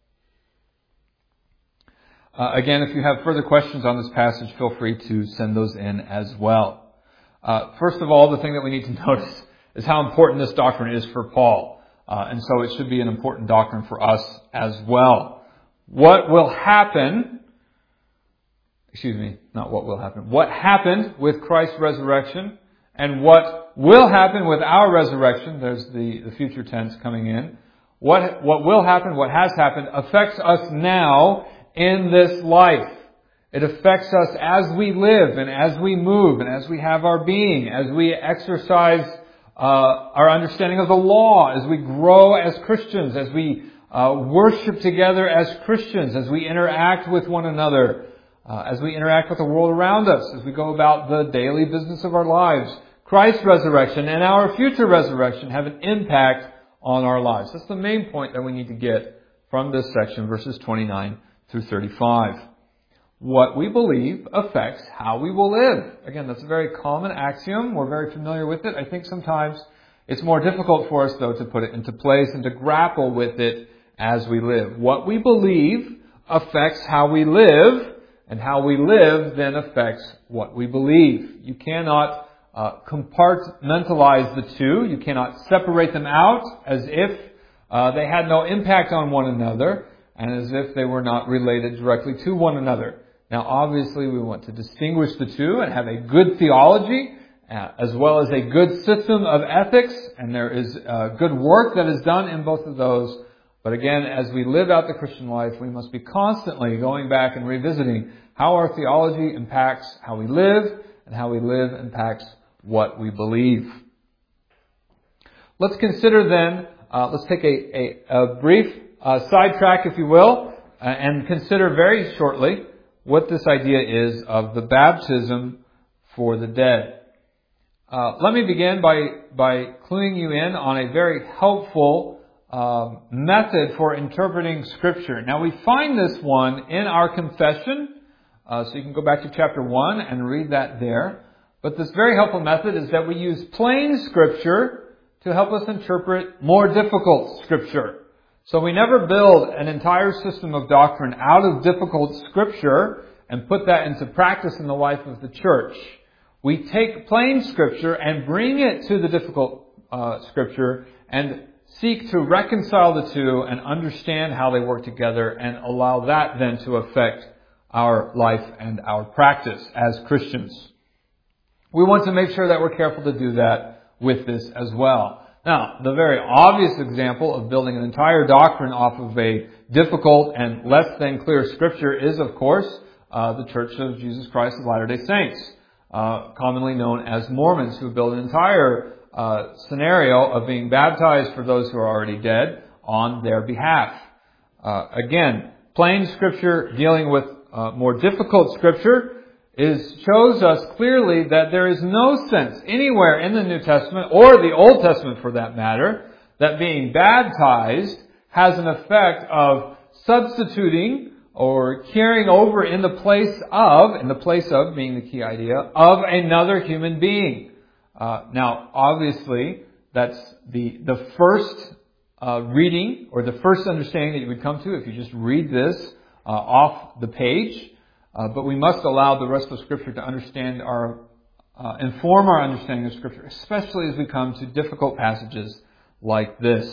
Uh, again, if you have further questions on this passage, feel free to send those in as well. Uh, first of all, the thing that we need to notice is how important this doctrine is for Paul. Uh, and so it should be an important doctrine for us as well. What will happen, excuse me, not what will happen, what happened with Christ's resurrection and what will happen with our resurrection, there's the, the future tense coming in, what, what will happen, what has happened, affects us now in this life. It affects us as we live and as we move and as we have our being, as we exercise uh, our understanding of the law, as we grow as Christians, as we uh, worship together as Christians, as we interact with one another, uh, as we interact with the world around us, as we go about the daily business of our lives. Christ's resurrection and our future resurrection have an impact on our lives. That's the main point that we need to get from this section, verses twenty-nine through thirty-five. What we believe affects how we will live. Again, that's a very common axiom. We're very familiar with it. I think sometimes it's more difficult for us, though, to put it into place and to grapple with it as we live. What we believe affects how we live, And how we live then affects what we believe. You cannot uh, compartmentalize the two. You cannot separate them out as if uh, they had no impact on one another and as if they were not related directly to one another. Now, obviously, we want to distinguish the two and have a good theology uh, as well as a good system of ethics. And there is uh, good work that is done in both of those. But again, as we live out the Christian life, we must be constantly going back and revisiting how our theology impacts how we live, and how we live impacts what we believe. Let's consider then, uh, let's take a, a, a brief uh, sidetrack, if you will, uh, and consider very shortly what this idea is of the baptism for the dead. Uh, let me begin by, by cluing you in on a very helpful Uh, method for interpreting Scripture. Now, we find this one in our confession, uh, so you can go back to chapter one and read that there. But this very helpful method is that we use plain Scripture to help us interpret more difficult Scripture. So we never build an entire system of doctrine out of difficult Scripture and put that into practice in the life of the church. We take plain Scripture and bring it to the difficult uh, Scripture and seek to reconcile the two and understand how they work together and allow that then to affect our life and our practice as Christians. We want to make sure that we're careful to do that with this as well. Now, the very obvious example of building an entire doctrine off of a difficult and less than clear Scripture is, of course, uh, the Church of Jesus Christ of Latter-day Saints, uh, commonly known as Mormons, who build an entire Uh, scenario of being baptized for those who are already dead on their behalf. Uh, again, plain Scripture dealing with uh, more difficult Scripture is shows us clearly that there is no sense anywhere in the New Testament, or the Old Testament for that matter, that being baptized has an effect of substituting or carrying over in the place of, in the place of being the key idea, of another human being. Uh, now, obviously, that's the the first uh, reading or the first understanding that you would come to if you just read this uh, off the page. Uh, but we must allow the rest of Scripture to understand our uh, inform our understanding of Scripture, especially as we come to difficult passages like this.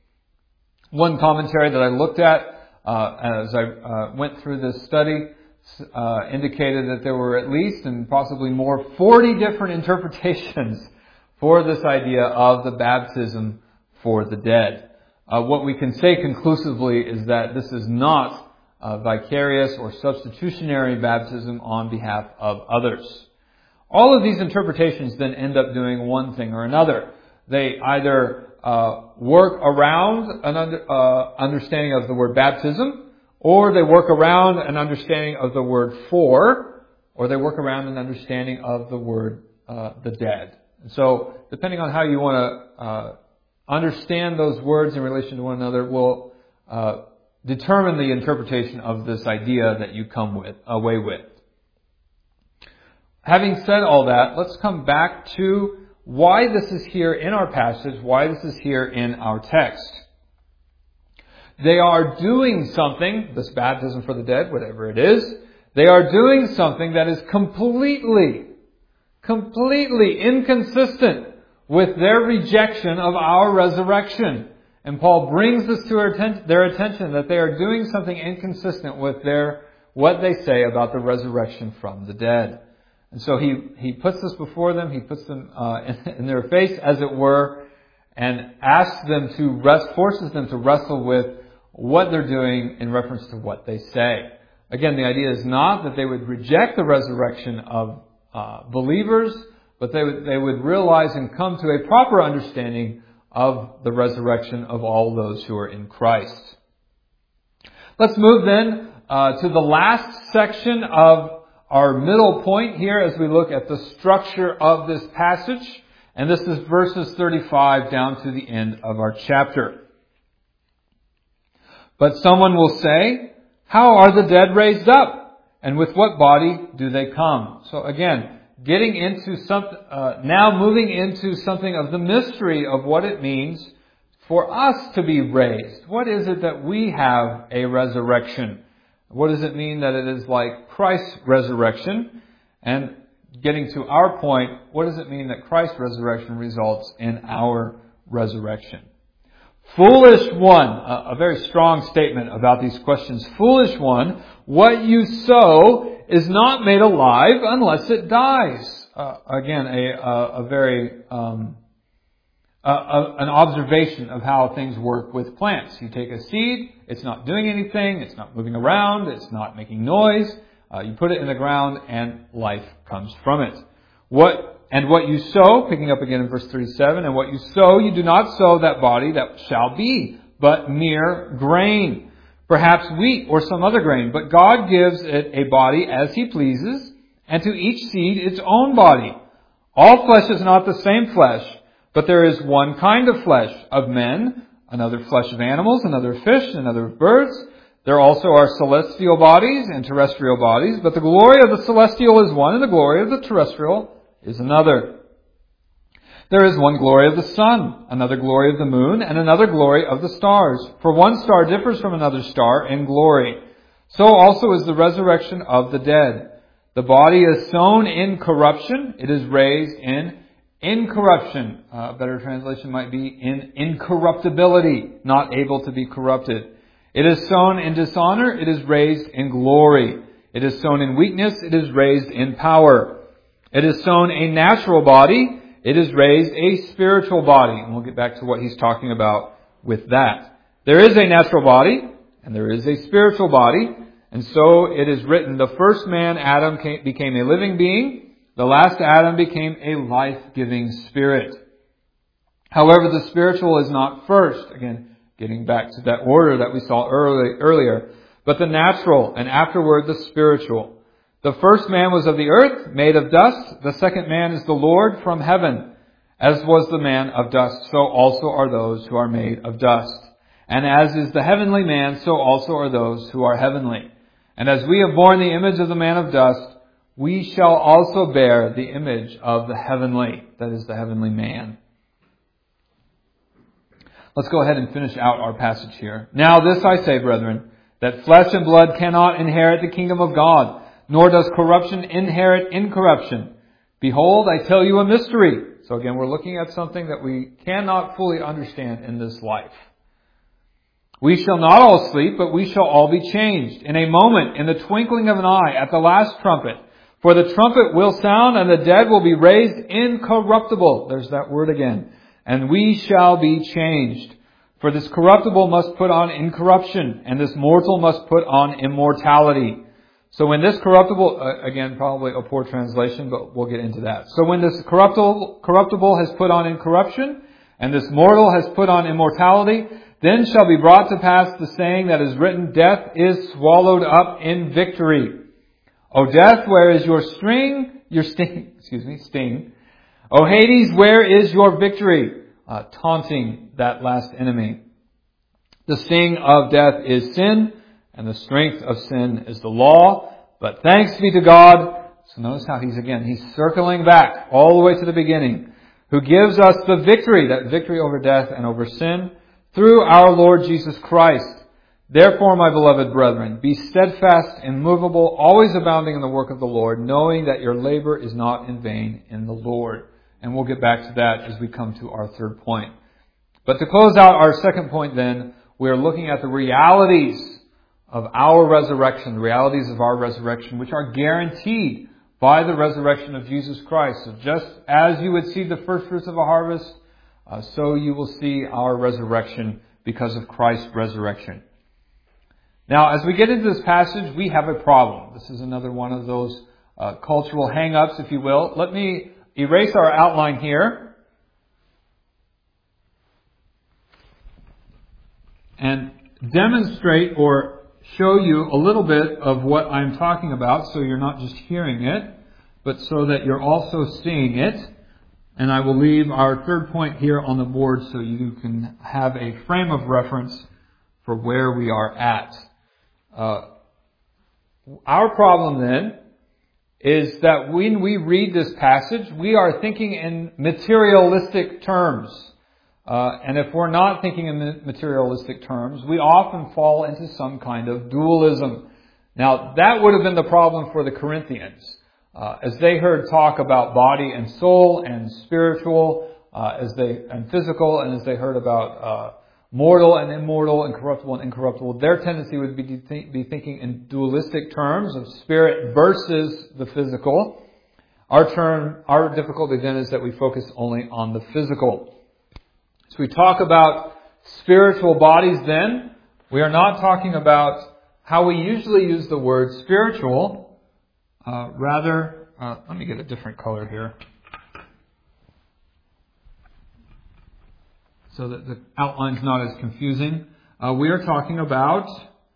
One commentary that I looked at uh, as I uh, went through this study Uh, indicated that there were at least, and possibly more, forty different interpretations for this idea of the baptism for the dead. Uh, what we can say conclusively is that this is not uh, vicarious or substitutionary baptism on behalf of others. All of these interpretations then end up doing one thing or another. They either uh, work around an under, uh, understanding of the word baptism, or they work around an understanding of the word for, or they work around an understanding of the word uh, the dead. And so, depending on how you want to uh, understand those words in relation to one another will uh, determine the interpretation of this idea that you come with away with. Having said all that, let's come back to why this is here in our passage, why this is here in our text. They are doing something, this baptism for the dead, whatever it is, they are doing something that is completely, completely inconsistent with their rejection of our resurrection. And Paul brings this to their attention that they are doing something inconsistent with their what they say about the resurrection from the dead. And so he, he puts this before them, he puts them uh, in, in their face, as it were, and asks them to rest, forces them to wrestle with what they're doing in reference to what they say. Again, the idea is not that they would reject the resurrection of uh, believers, but they would, they would realize and come to a proper understanding of the resurrection of all those who are in Christ. Let's move then uh, to the last section of our middle point here as we look at the structure of this passage. And this is verses thirty-five down to the end of our chapter. But someone will say, how are the dead raised up? And with what body do they come? So again, getting into some, uh, now moving into something of the mystery of what it means for us to be raised. What is it that we have a resurrection? What does it mean that it is like Christ's resurrection? And getting to our point, what does it mean that Christ's resurrection results in our resurrection? Foolish one, a, a very strong statement about these questions. Foolish one, what you sow is not made alive unless it dies. Uh, again, a, a, a very um, a, a, an observation of how things work with plants. You take a seed, it's not doing anything, it's not moving around, it's not making noise. Uh, you put it in the ground, and life comes from it. What and what you sow, picking up again in verse thirty-seven, and what you sow, you do not sow that body that shall be, but mere grain, perhaps wheat or some other grain. But God gives it a body as He pleases, and to each seed its own body. All flesh is not the same flesh, but there is one kind of flesh, of men, another flesh of animals, another of fish, another of birds. There also are celestial bodies and terrestrial bodies, but the glory of the celestial is one, and the glory of the terrestrial is another. There is one glory of the sun, another glory of the moon, and another glory of the stars. For one star differs from another star in glory. So also is the resurrection of the dead. The body is sown in corruption, it is raised in incorruption. Uh, a better translation might be in incorruptibility, not able to be corrupted. It is sown in dishonor, it is raised in glory. It is sown in weakness, it is raised in power. It is sown a natural body, it is raised a spiritual body. And we'll get back to what he's talking about with that. There is a natural body, and there is a spiritual body. And so it is written, the first man, Adam, became a living being. The last Adam became a life-giving spirit. However, the spiritual is not first. Again, getting back to that order that we saw early, earlier. But the natural, and afterward the spiritual. The first man was of the earth, made of dust. The second man is the Lord from heaven. As was the man of dust, so also are those who are made of dust. And as is the heavenly man, so also are those who are heavenly. And as we have borne the image of the man of dust, we shall also bear the image of the heavenly, that is the heavenly man. Let's go ahead and finish out our passage here. Now this I say, brethren, that flesh and blood cannot inherit the kingdom of God, nor does corruption inherit incorruption. Behold, I tell you a mystery. So again, we're looking at something that we cannot fully understand in this life. We shall not all sleep, but we shall all be changed in a moment, in the twinkling of an eye, at the last trumpet. For the trumpet will sound, and the dead will be raised incorruptible. There's that word again. And we shall be changed. For this corruptible must put on incorruption, and this mortal must put on immortality. So when this corruptible, uh, again, probably a poor translation, but we'll get into that. So when this corruptible, corruptible has put on incorruption, and this mortal has put on immortality, then shall be brought to pass the saying that is written, death is swallowed up in victory. O death, where is your sting? Your sting, excuse me, sting. O Hades, where is your victory? Uh, taunting that last enemy. The sting of death is sin, and the strength of sin is the law. But thanks be to God. So notice how he's again, he's circling back all the way to the beginning. Who gives us the victory, that victory over death and over sin, through our Lord Jesus Christ. Therefore, my beloved brethren, be steadfast, immovable, always abounding in the work of the Lord, knowing that your labor is not in vain in the Lord. And we'll get back to that as we come to our third point. But to close out our second point then, we are looking at the realities of our resurrection, the realities of our resurrection, which are guaranteed by the resurrection of Jesus Christ. So just as you would see the first fruits of a harvest, uh, so you will see our resurrection because of Christ's resurrection. Now, as we get into this passage, we have a problem. This is another one of those uh, cultural hang-ups, if you will. Let me erase our outline here and demonstrate or show you a little bit of what I'm talking about, so you're not just hearing it, but so that you're also seeing it. And I will leave our third point here on the board so you can have a frame of reference for where we are at. Uh, our problem then is that when we read this passage, we are thinking in materialistic terms. Uh, and if we're not thinking in materialistic terms, we often fall into some kind of dualism. Now, that would have been the problem for the Corinthians. Uh, as they heard talk about body and soul and spiritual uh, as they and physical, and as they heard about uh, mortal and immortal and corruptible and incorruptible, their tendency would be to think, be thinking in dualistic terms of spirit versus the physical. Our term, our difficulty then is that we focus only on the physical. So we talk about spiritual bodies then. We are not talking about how we usually use the word spiritual. Uh, rather, uh, let me get a different color here, so that the outline's not as confusing. Uh, we are talking about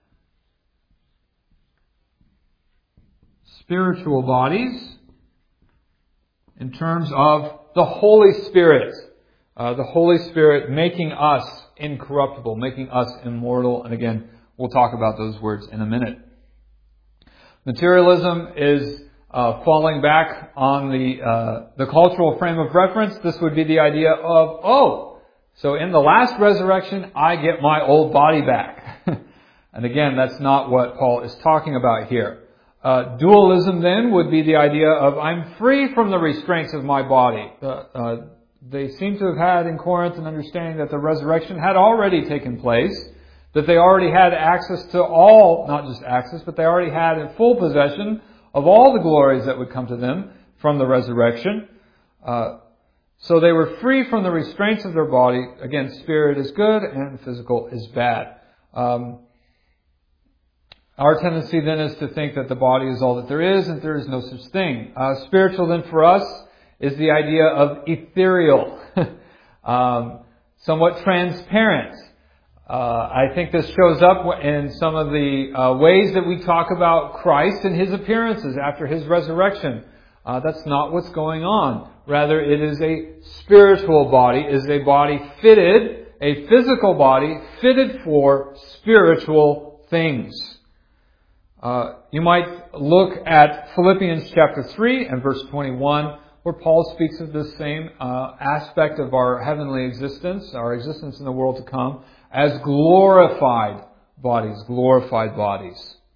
spiritual bodies in terms of the Holy Spirit. Uh, the Holy Spirit making us incorruptible, making us immortal. And again, we'll talk about those words in a minute. Materialism is uh, falling back on the uh, the cultural frame of reference. This would be the idea of, oh, so in the last resurrection, I get my old body back. And again, that's not what Paul is talking about here. Uh, dualism then would be the idea of I'm free from the restraints of my body. Uh, uh, they seem to have had in Corinth an understanding that the resurrection had already taken place, that they already had access to all, not just access, but they already had in full possession of all the glories that would come to them from the resurrection. Uh, so they were free from the restraints of their body. Again, spirit is good and physical is bad. Um, Our tendency then is to think that the body is all that there is and there is no such thing. Uh, spiritual then for us is the idea of ethereal, um, somewhat transparent. Uh, I think this shows up in some of the uh, ways that we talk about Christ and His appearances after His resurrection. Uh, that's not what's going on. Rather, it is a spiritual body, it is a body fitted, a physical body fitted for spiritual things. Uh, you might look at Philippians chapter three and verse twenty-one, where Paul speaks of this same uh, aspect of our heavenly existence, our existence in the world to come, as glorified bodies, glorified bodies.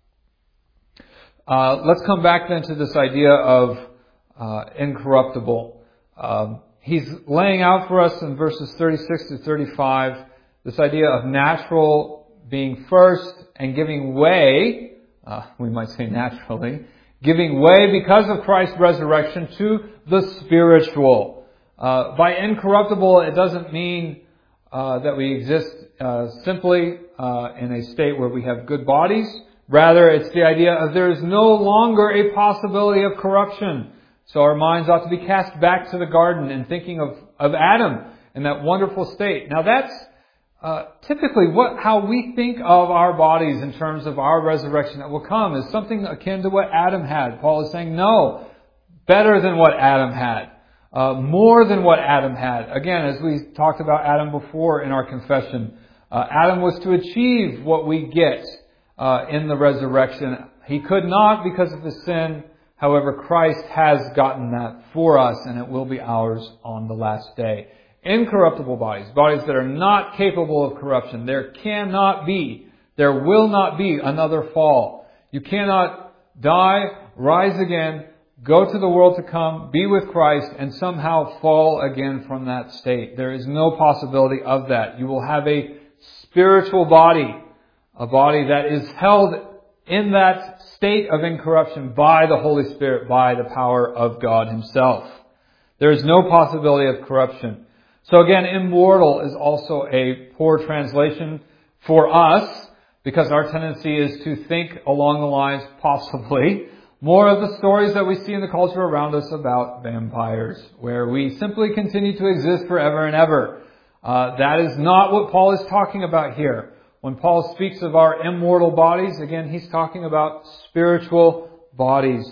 Uh, let's come back then to this idea of uh, incorruptible. Um, he's laying out for us in verses thirty-six to thirty-five this idea of natural being first and giving way. Uh, we might say naturally, giving way because of Christ's resurrection to the spiritual. Uh, by incorruptible, it doesn't mean uh, that we exist uh, simply uh, in a state where we have good bodies. Rather, it's the idea of there is no longer a possibility of corruption. So our minds ought to be cast back to the garden and thinking of, of Adam in that wonderful state. Now that's Uh, typically, what how we think of our bodies in terms of our resurrection that will come is something akin to what Adam had. Paul is saying, no, better than what Adam had, uh, more than what Adam had. Again, as we talked about Adam before in our confession, uh, Adam was to achieve what we get uh, in the resurrection. He could not because of his sin. However, Christ has gotten that for us, and it will be ours on the last day. Incorruptible bodies, bodies that are not capable of corruption. There cannot be, there will not be another fall. You cannot die, rise again, go to the world to come, be with Christ, and somehow fall again from that state. There is no possibility of that. You will have a spiritual body, a body that is held in that state of incorruption by the Holy Spirit, by the power of God Himself. There is no possibility of corruption. So again, immortal is also a poor translation for us because our tendency is to think along the lines, possibly, more of the stories that we see in the culture around us about vampires, where we simply continue to exist forever and ever. Uh, that is not what Paul is talking about here. When Paul speaks of our immortal bodies, again, he's talking about spiritual bodies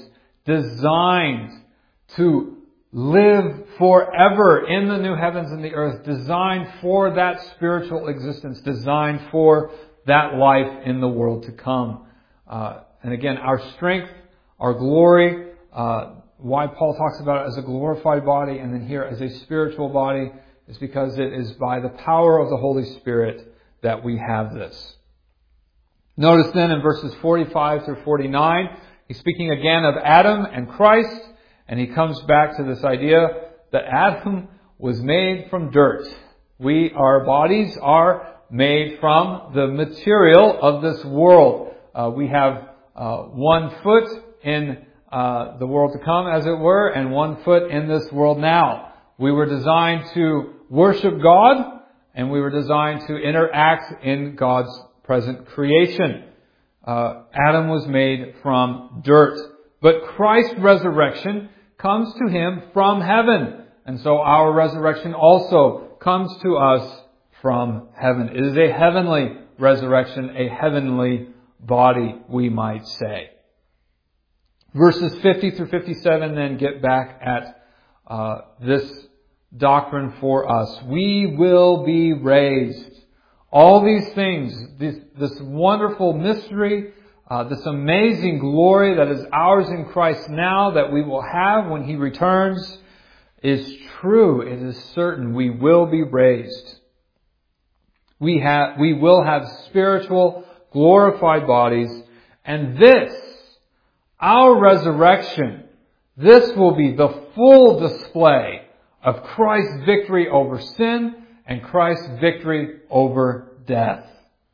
designed to live forever in the new heavens and the earth, designed for that spiritual existence, designed for that life in the world to come. Uh, and again, our strength, our glory, uh, why Paul talks about it as a glorified body and then here as a spiritual body is because it is by the power of the Holy Spirit that we have this. Notice then in verses forty-five through forty-nine, he's speaking again of Adam and Christ, and he comes back to this idea that Adam was made from dirt. We, our bodies are made from the material of this world. Uh, we have uh, one foot in uh, the world to come, as it were, and one foot in this world now. We were designed to worship God, and we were designed to interact in God's present creation. Uh, Adam was made from dirt. But Christ's resurrection comes to him from heaven. And so our resurrection also comes to us from heaven. It is a heavenly resurrection, a heavenly body, we might say. Verses fifty through fifty-seven then get back at uh, this doctrine for us. We will be raised. All these things, this, this wonderful mystery, uh, this amazing glory that is ours in Christ now, that we will have when He returns, is true. It is certain. We will be raised. We have, we will have spiritual, glorified bodies, and this, our resurrection, this will be the full display of Christ's victory over sin and Christ's victory over death.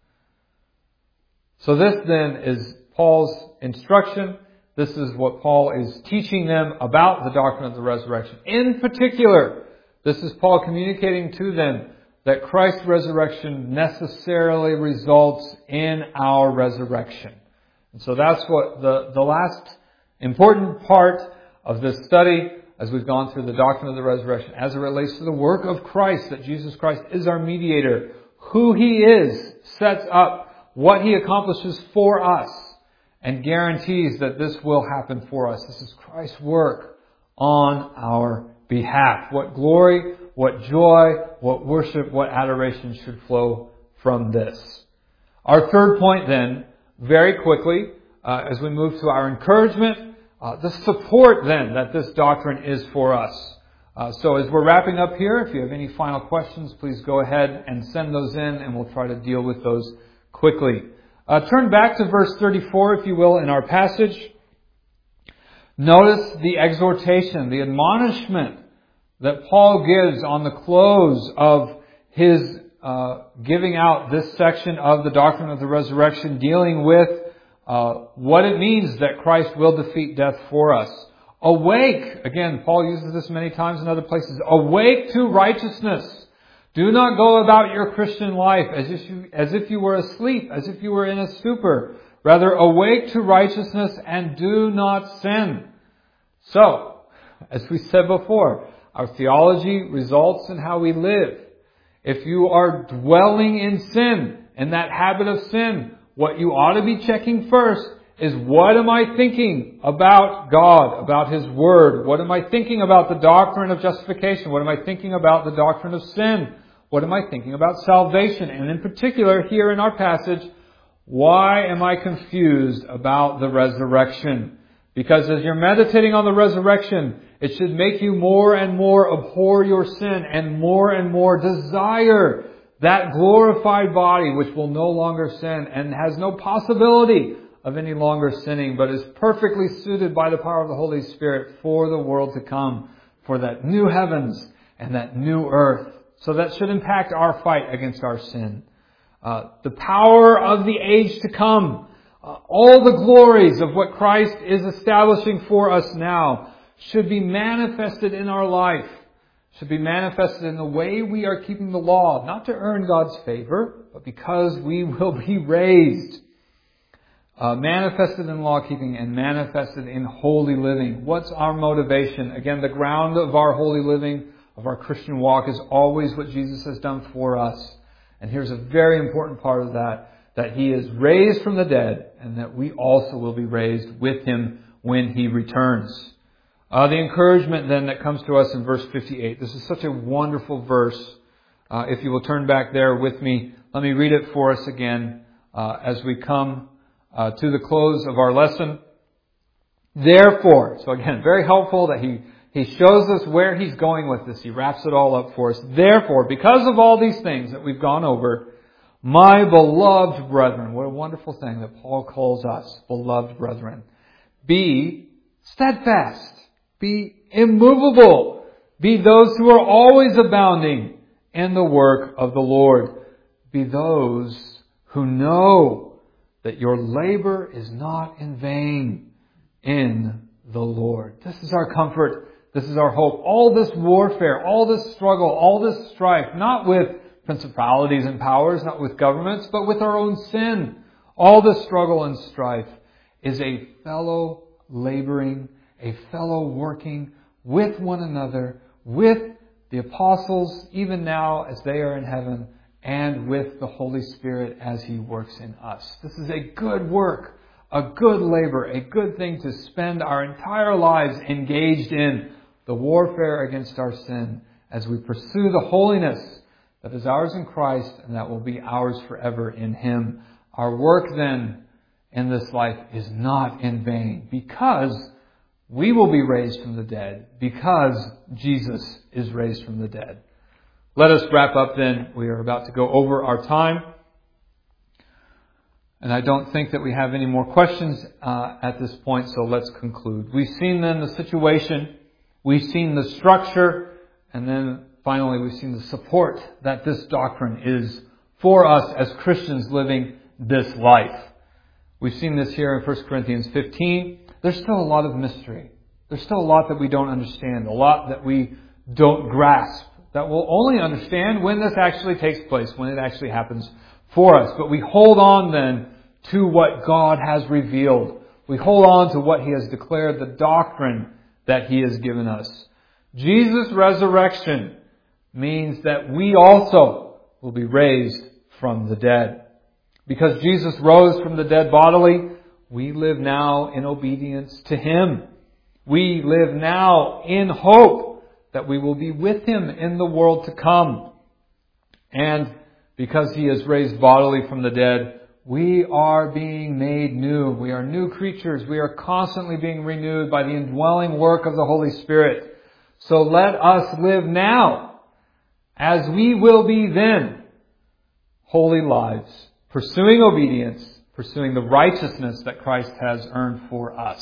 So this then is Paul's instruction. This is what Paul is teaching them about the doctrine of the resurrection. In particular, this is Paul communicating to them that Christ's resurrection necessarily results in our resurrection. And so that's what the, the last important part of this study, as we've gone through the doctrine of the resurrection, as it relates to the work of Christ, that Jesus Christ is our mediator, who He is, sets up what He accomplishes for us, and guarantees that this will happen for us. This is Christ's work on our behalf. What glory, what joy, what worship, what adoration should flow from this. Our third point then, very quickly, uh, as we move to our encouragement, uh, the support then that this doctrine is for us. Uh, so as we're wrapping up here, if you have any final questions, please go ahead and send those in, and we'll try to deal with those quickly. Uh, turn back to verse thirty-four, if you will, in our passage. Notice the exhortation, the admonishment that Paul gives on the close of his uh, giving out this section of the doctrine of the resurrection, dealing with uh, what it means that Christ will defeat death for us. Awake! Again, Paul uses this many times in other places. Awake to righteousness. Do not go about your Christian life as if you, as if you were asleep, as if you were in a stupor. Rather, awake to righteousness and do not sin. So, as we said before, our theology results in how we live. If you are dwelling in sin, in that habit of sin, what you ought to be checking first is, what am I thinking about God, about His Word? What am I thinking about the doctrine of justification? What am I thinking about the doctrine of sin? What am I thinking about salvation? And in particular, here in our passage, why am I confused about the resurrection? Because as you're meditating on the resurrection, it should make you more and more abhor your sin and more and more desire that glorified body which will no longer sin and has no possibility of any longer sinning, but is perfectly suited by the power of the Holy Spirit for the world to come, for that new heavens and that new earth. So that should impact our fight against our sin. Uh, the power of the age to come, uh, all the glories of what Christ is establishing for us now should be manifested in our life, should be manifested in the way we are keeping the law, not to earn God's favor, but because we will be raised. Uh, manifested in law keeping and manifested in holy living. What's our motivation? Again, the ground of our holy living, of our Christian walk, is always what Jesus has done for us. And here's a very important part of that, that He is raised from the dead and that we also will be raised with Him when He returns. Uh, the encouragement then that comes to us in verse fifty-eight. This is such a wonderful verse. Uh, if you will turn back there with me, let me read it for us again uh, as we come uh, to the close of our lesson. Therefore, so again, very helpful that he He shows us where he's going with this. He wraps it all up for us. Therefore, because of all these things that we've gone over, My beloved brethren. What a wonderful thing that Paul calls us, beloved brethren. Be steadfast. Be immovable. Be those who are always abounding in the work of the Lord. Be those who know that your labor is not in vain in the Lord. This is our comfort. This is our hope. All this warfare, all this struggle, all this strife, not with principalities and powers, not with governments, but with our own sin. All this struggle and strife is a fellow laboring, a fellow working with one another, with the apostles, even now as they are in heaven, and with the Holy Spirit as He works in us. This is a good work, a good labor, a good thing to spend our entire lives engaged in, the warfare against our sin, as we pursue the holiness that is ours in Christ and that will be ours forever in Him. Our work then in this life is not in vain, because we will be raised from the dead, because Jesus is raised from the dead. Let us wrap up then. We are about to go over our time. And I don't think that we have any more questions uh, at this point, so let's conclude. We've seen then the situation, we've seen the structure, and then finally we've seen the support that this doctrine is for us as Christians living this life. We've seen this here in First Corinthians fifteen. There's still a lot of mystery. There's still a lot that we don't understand, a lot that we don't grasp, that we'll only understand when this actually takes place, when it actually happens for us. But we hold on then to what God has revealed. We hold on to what He has declared, the doctrine that He has given us. Jesus' resurrection means that we also will be raised from the dead. Because Jesus rose from the dead bodily, we live now in obedience to Him. We live now in hope that we will be with Him in the world to come. And because He is raised bodily from the dead, we are being made new. We are new creatures. We are constantly being renewed by the indwelling work of the Holy Spirit. So let us live now, as we will be then, holy lives, pursuing obedience, pursuing the righteousness that Christ has earned for us.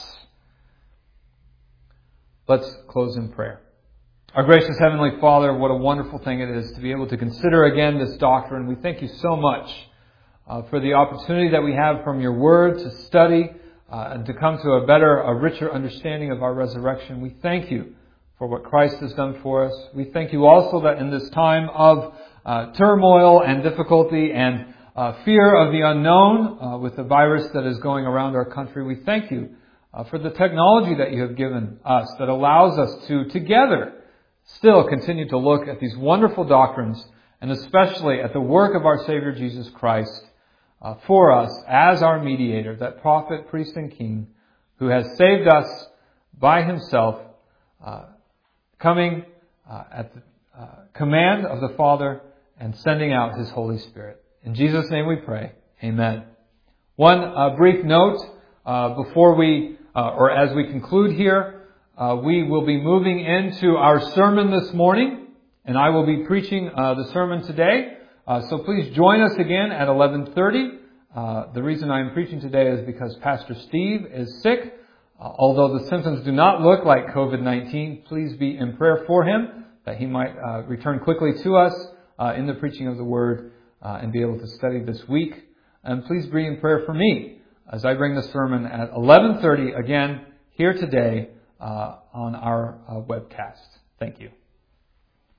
Let's close in prayer. Our gracious Heavenly Father, what a wonderful thing it is to be able to consider again this doctrine. We thank You so much uh, for the opportunity that we have from Your Word to study uh, and to come to a better, a richer understanding of our resurrection. We thank You for what Christ has done for us. We thank You also that in this time of uh, turmoil and difficulty and uh, fear of the unknown uh, with the virus that is going around our country, we thank You uh, for the technology that You have given us that allows us to together still continue to look at these wonderful doctrines, and especially at the work of our Savior Jesus Christ uh, for us as our mediator, that prophet, priest, and king who has saved us by Himself, uh, coming uh, at the uh, command of the Father and sending out His Holy Spirit. In Jesus' name we pray. Amen. One uh, brief note uh, before we, uh, or as we conclude here, Uh, we will be moving into our sermon this morning, and I will be preaching uh, the sermon today. Uh, so please join us again at eleven thirty. Uh, the reason I'm preaching today is because Pastor Steve is sick. Uh, although the symptoms do not look like covid nineteen, please be in prayer for him, that he might uh, return quickly to us uh, in the preaching of the Word uh, and be able to study this week. And please be in prayer for me as I bring the sermon at eleven thirty again here today, Uh, on our uh, webcast. Thank you.